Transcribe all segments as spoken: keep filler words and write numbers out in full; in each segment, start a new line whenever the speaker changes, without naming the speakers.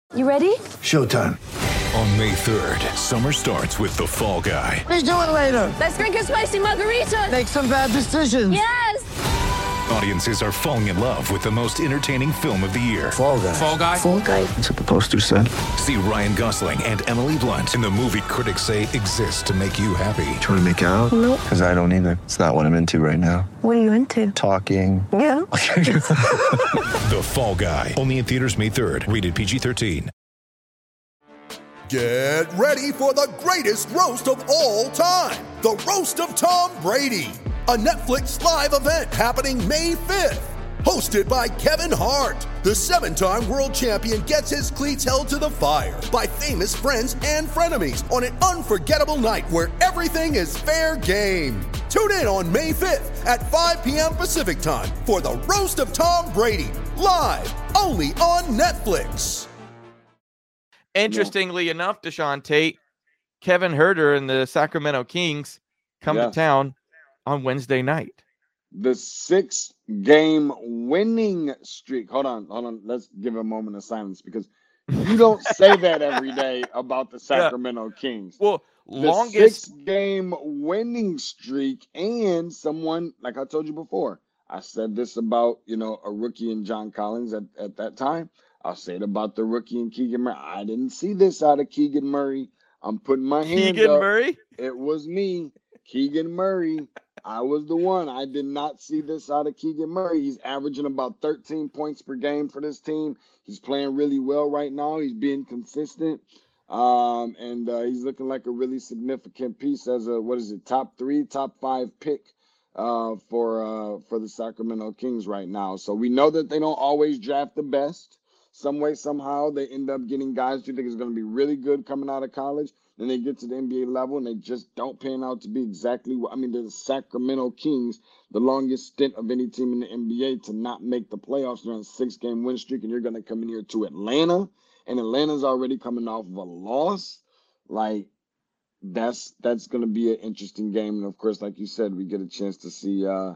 You ready?
Showtime.
On May third, summer starts with The Fall Guy.
Let's do it later.
Let's drink a spicy margarita.
Make some bad decisions.
Yes!
Audiences are falling in love with the most entertaining film of the year.
Fall Guy.
Fall Guy?
Fall Guy.
That's what the poster said.
See Ryan Gosling and Emily Blunt in the movie critics say exists to make you happy.
Trying to make it out?
Nope.
Because I don't either. It's not what I'm into right now.
What are you into?
Talking.
Yeah.
The Fall Guy. Only in theaters May third. Rated P G thirteen.
Get ready for the greatest roast of all time. The Roast of Tom Brady. A Netflix live event happening May fifth. Hosted by Kevin Hart. The seven-time world champion gets his cleats held to the fire by famous friends and frenemies on an unforgettable night where everything is fair game. Tune in on May fifth at five p.m. Pacific time for the Roast of Tom Brady. Live only on Netflix.
Interestingly enough, Deshaun Tate, Kevin Huerter and the Sacramento Kings come
Yes.
to town on Wednesday night.
The six game winning streak. Hold on, hold on. Let's give a moment of silence because you don't say that every day about the Sacramento Kings.
Well,
The
longest
six game winning streak, and someone, like I told you before, I said this about, you know, a rookie in John Collins at, at that time. I'll say it about the rookie in Keegan Murray. I didn't see this out of Keegan Murray. I'm putting my hand
Keegan
up.
Murray.
It was me, Keegan Murray. I was the one. I did not see this out of Keegan Murray. He's averaging about thirteen points per game for this team. He's playing really well right now. He's being consistent. Um, and uh, he's looking like a really significant piece as a, what is it, top three, top five pick uh, for uh, for the Sacramento Kings right now. So we know that they don't always draft the best. Some way, somehow, they end up getting guys who think is going to be really good coming out of college. Then they get to the N B A level, and they just don't pan out to be exactly what – I mean, the Sacramento Kings, the longest stint of any team in the N B A to not make the playoffs during a six-game win streak, and you're going to come in here to Atlanta, and Atlanta's already coming off of a loss. Like, that's that's going to be an interesting game. And, of course, like you said, we get a chance to see uh,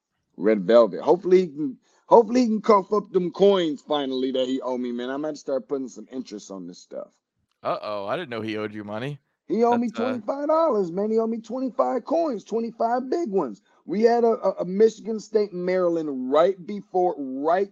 Red Velvet. Hopefully he can – Hopefully he can cough up them coins finally that he owe me, man. I might start putting some interest on this stuff.
Uh-oh, I didn't know he owed you money.
He owed me
That's, uh,
twenty-five dollars, man. He owed me twenty-five coins, twenty-five big ones. We had a, a, a Michigan State, Maryland right before, right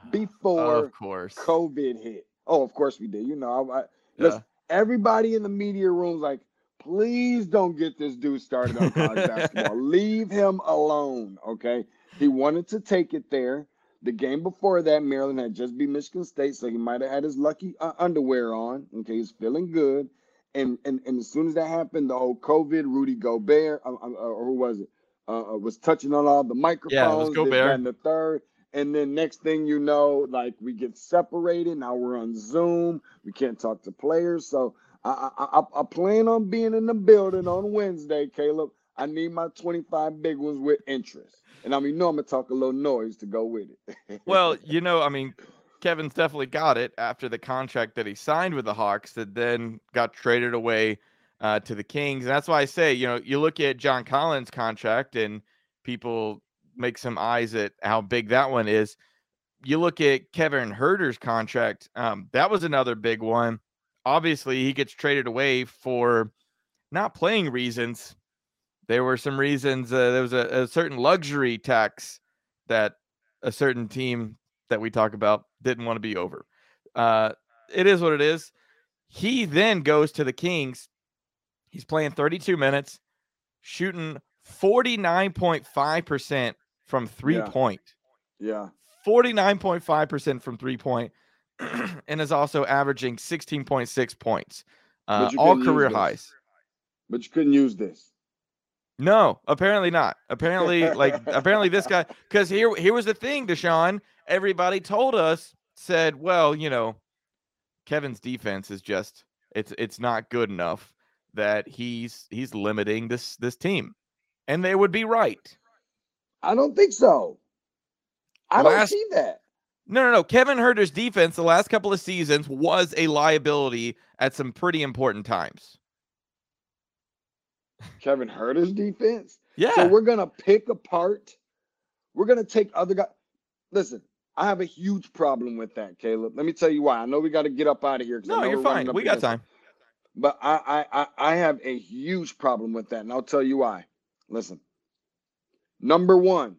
before
Of course.
COVID hit. Oh, of course we did. You know, I, I,
Yeah.
listen, everybody in the media room's like, please don't get this dude started on college basketball. Leave him alone, okay? He wanted to take it there. The game before that, Maryland had just beat Michigan State, so he might have had his lucky uh, underwear on. Okay, he's feeling good. And, and and as soon as that happened, the whole COVID, Rudy Gobert, uh, uh, or who was it, uh, uh, was touching on all the microphones.
Yeah, it was
this,
Gobert.
that, and the third. And then next thing you know, like we get separated. Now we're on Zoom. We can't talk to players. So I I, I, I plan on being in the building on Wednesday, Caleb. I need my twenty-five big ones with interest. And I mean, you know I'm going to talk a little noise to go with it.
Well, you know, I mean, Kevin's definitely got it after the contract that he signed with the Hawks that then got traded away uh, to the Kings. And that's why I say, you know, you look at John Collins' contract and people make some eyes at how big that one is. You look at Kevin Huerter's contract. Um, that was another big one. Obviously, he gets traded away for not playing reasons. There were some reasons. Uh, there was a, a certain luxury tax that a certain team that we talk about didn't want to be over. Uh, it is what it is. He then goes to the Kings. He's playing thirty-two minutes, shooting forty-nine point five percent from three
Yeah.
point.
Yeah.
forty-nine point five percent from three point, and is also averaging sixteen point six points. Uh,
But you
all
couldn't use
career
this.
highs.
But you couldn't use this.
No, apparently not. Apparently, like apparently this guy, because here here was the thing, Deshaun. Everybody told us, said, well, you know, Kevin's defense is just it's it's not good enough that he's he's limiting this this team. And they would be right.
I don't think so. I don't
Last-
see that.
No, no, no. Kevin Huerter's defense the last couple of seasons was a liability at some pretty important times.
Kevin Huerter's defense.
Yeah.
So we're gonna pick apart. We're gonna take other guys. Listen, I have a huge problem with that, Caleb. Let me tell you why. I know we got to get up out of here. I
No,
know
you're
we're running
fine.
up
We got
against it.
time.
But I, I, I, I have a huge problem with that, and I'll tell you why. Listen, number one,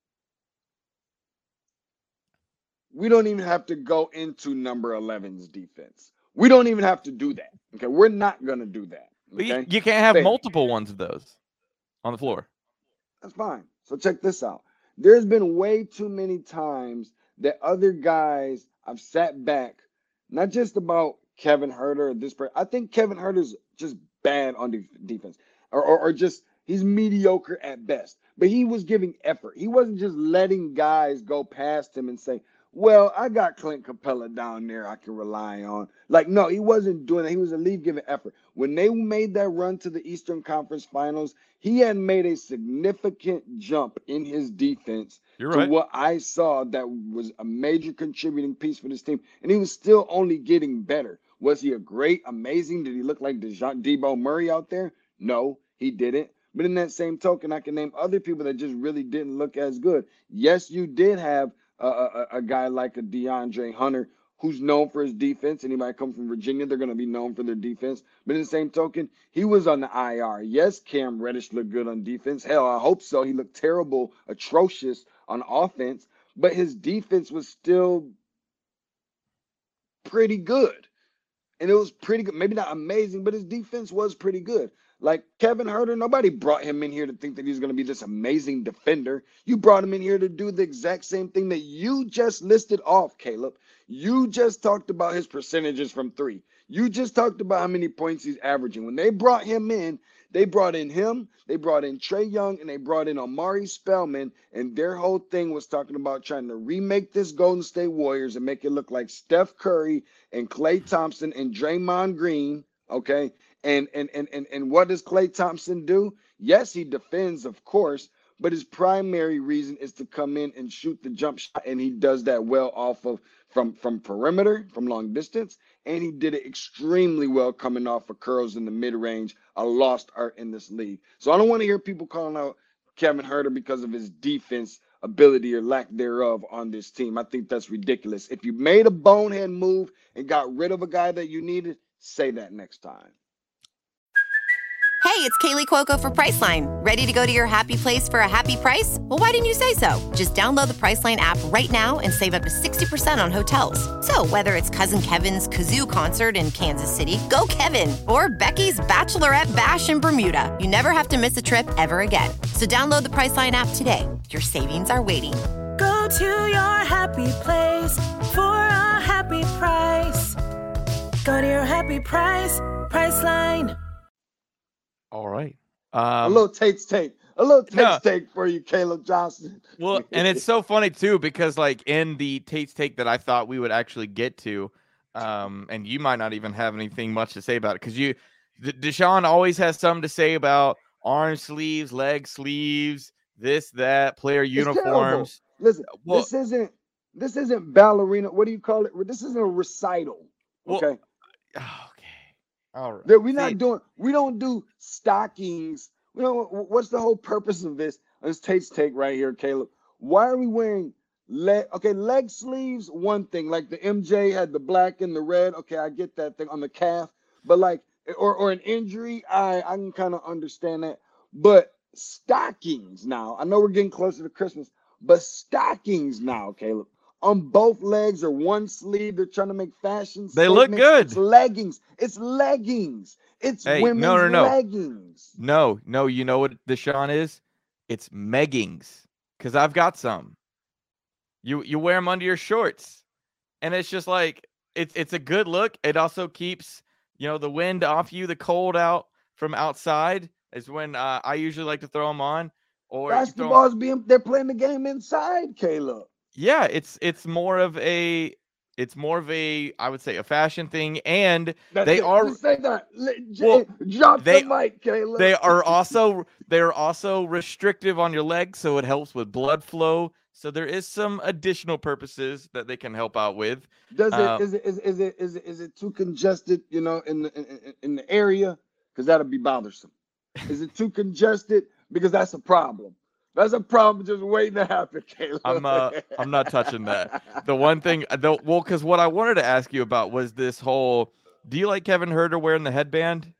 we don't even have to go into number eleven's defense. We don't even have to do that. Okay, we're not gonna do that.
But you,
Okay,
you can't have
Fair.
multiple ones of those on the floor.
That's fine. So check this out. There's been way too many times that other guys I've sat back, not just about Kevin Huerter or this person. I think Kevin Huerter's just bad on de- defense, or, or or just he's mediocre at best. But he was giving effort. He wasn't just letting guys go past him and say, well, I got Clint Capella down there I can rely on. Like, no, he wasn't doing that. He was at least giving effort. When they made that run to the Eastern Conference Finals, he had made a significant jump in his defense
You're
to
right.
what I saw that was a major contributing piece for this team. And he was still only getting better. Was he a great, amazing? Did he look like DeJoun- Debo Murray out there? No, he didn't. But in that same token, I can name other people that just really didn't look as good. Yes, you did have a, a, a guy like a DeAndre Hunter who's known for his defense, and he might come from Virginia. They're going to be known for their defense. But in the same token, he was on the I R. Yes, Cam Reddish looked good on defense. Hell, I hope so. He looked terrible, atrocious on offense. But his defense was still pretty good. And it was pretty good. Maybe not amazing, but his defense was pretty good. Like Kevin Huerter, nobody brought him in here to think that he's going to be this amazing defender. You brought him in here to do the exact same thing that you just listed off, Caleb. You just talked about his percentages from three. You just talked about how many points he's averaging. When they brought him in, they brought in him, they brought in Trae Young, and they brought in Omari Spellman, and their whole thing was talking about trying to remake this Golden State Warriors and make it look like Steph Curry and Klay Thompson and Draymond Green, okay? And and and and and what does Klay Thompson do? Yes, he defends, of course, but his primary reason is to come in and shoot the jump shot, and he does that well off of from from perimeter, from long distance, and he did it extremely well coming off of curls in the mid-range, a lost art in this league. So I don't want to hear people calling out Kevin Huerter because of his defense ability or lack thereof on this team. I think that's ridiculous. If you made a bonehead move and got rid of a guy that you needed, say that next time.
Hey, it's Kaylee Cuoco for Priceline. Ready to go to your happy place for a happy price? Well, why didn't you say so? Just download the Priceline app right now and save up to sixty percent on hotels. So whether it's Cousin Kevin's Kazoo Concert in Kansas City, go Kevin, or Becky's Bachelorette Bash in Bermuda, you never have to miss a trip ever again. So download the Priceline app today. Your savings are waiting.
Go to your happy place for a happy price. Go to your happy price, Priceline.
All right.
a
Um,
little Tate's take. A little Tate's
no.
take for you, Caleb Johnson.
well, and it's so funny too because like in the Tate's take that I thought we would actually get to, um, and you might not even have anything much to say about it because you, D- Deshaun always has something to say about arm sleeves, leg sleeves, this, that, player
It's terrible.
uniforms.
Listen,
Well-
this isn't this isn't ballerina. What do you call it? This isn't a recital.
Well,
Okay,
Okay. All right.
that we're not
See,
doing. We don't do stockings. We don't. What's the whole purpose of this? This Tate's take right here, Caleb. Why are we wearing leg? Okay, leg sleeves. One thing, like the M J had the black and the red. Okay, I get that thing on the calf, but like, or or an injury, I I can kind of understand that. But stockings now. I know we're getting closer to Christmas, but stockings now, Caleb. On both legs or one sleeve, they're trying to make fashion.
They look
statements.
good.
It's leggings. It's leggings. It's
Hey,
women's
no, no, no.
leggings.
No, no, you know what Deshaun is? It's meggings. Because I've got some. You you wear them under your shorts. And it's just like it's it's a good look. It also keeps, you know, the wind off you, the cold out from outside is when uh, I usually like to throw them on. Or you throw 'em-
Basketball's being they're playing the game inside, Caleb.
yeah, it's it's more of a it's more of a I would say a fashion thing, and
That's
they
it.
are
Just say that. Let- j-
Well,
Drop
they-
the mic, Caleb.
they are also they are also restrictive on your legs, so it helps with blood flow. So there is some additional purposes that they can help out with.
Does it
uh,
is it is is it is it is it too congested? You know, in the in, in- in the area, because that'll be bothersome. Is it too congested? Because that's a problem. That's a problem just waiting to happen, Caleb.
I'm uh, I'm not touching that. The one thing, the, well, because what I wanted to ask you about was this whole. Do you like Kevin Huerter wearing the headband?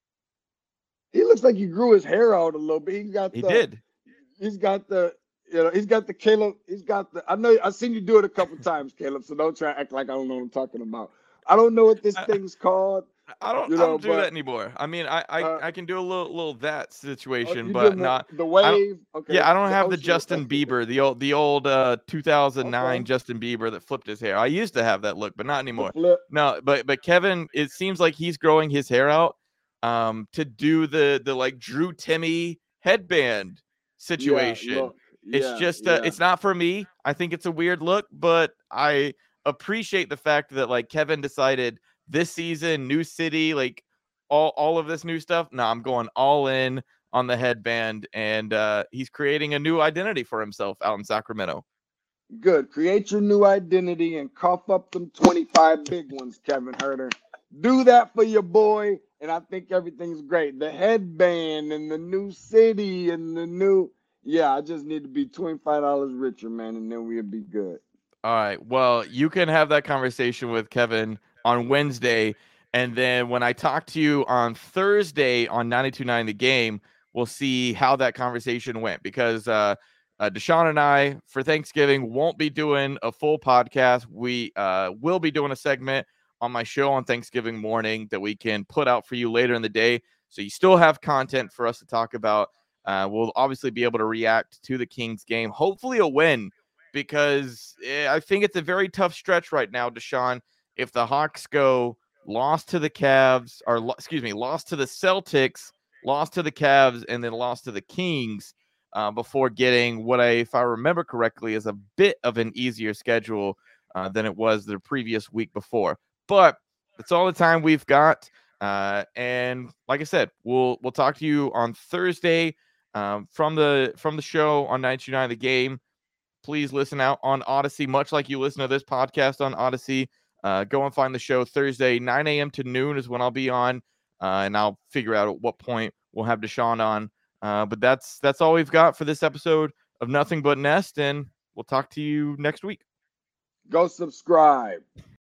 He looks like he grew his hair out a little bit. He's got.
He
the,
did.
He's got the. You know, he's got the Caleb. He's got the. I know. I've seen you do it a couple times, Caleb. So don't try to act like I don't know what I'm talking about. I don't know what this
I,
thing's called.
I don't.
You
I
know,
don't do
but,
that anymore. I mean, I I,
uh,
I can do a little little that situation,
you
but
did the-
not
the wave. Okay.
Yeah, I don't have the
ocean
Justin
effect.
Bieber, the old the old uh two thousand nine
Okay.
Justin Bieber that flipped his hair. I used to have that look, but not
The
anymore.
flip.
No, but but Kevin, it seems like he's growing his hair out um to do the the like Drew Timmy headband situation.
Yeah, look,
It's
yeah,
just uh,
yeah.
it's not for me. I think it's a weird look, but I appreciate the fact that like Kevin decided this season, new city, like all all of this new stuff. No, I'm going all in on the headband, and uh, he's creating a new identity for himself out in Sacramento.
Good. Create your new identity and cough up them twenty-five big ones, Kevin Huerter. Do that for your boy, and I think everything's great. The headband and the new city and the new. Yeah, I just need to be twenty-five dollars richer, man, and then we'll be good.
All right. Well, you can have that conversation with Kevin on Wednesday. And then when I talk to you on Thursday on ninety-two point nine The Game, we'll see how that conversation went. Because uh, uh, Deshaun and I, for Thanksgiving, won't be doing a full podcast. We uh, will be doing a segment on my show on Thanksgiving morning that we can put out for you later in the day. So you still have content for us to talk about. Uh, we'll obviously be able to react to the Kings game. Hopefully a win, because I think it's a very tough stretch right now, Deshaun. If the Hawks go lost to the Cavs, or lo- excuse me, lost to the Celtics, lost to the Cavs, and then lost to the Kings uh, before getting what I, if I remember correctly, is a bit of an easier schedule uh, than it was the previous week before. But that's all the time we've got. Uh, and like I said, we'll we'll talk to you on Thursday. Um, from the from the show on ninety-two point nine The Game. Please listen out on Odyssey, much like you listen to this podcast on Odyssey. Uh, go and find the show Thursday, nine a.m. to noon is when I'll be on, uh, and I'll figure out at what point we'll have Deshaun on. Uh, but that's that's all we've got for this episode of Nothing But Nest, and we'll talk to you next week.
Go subscribe.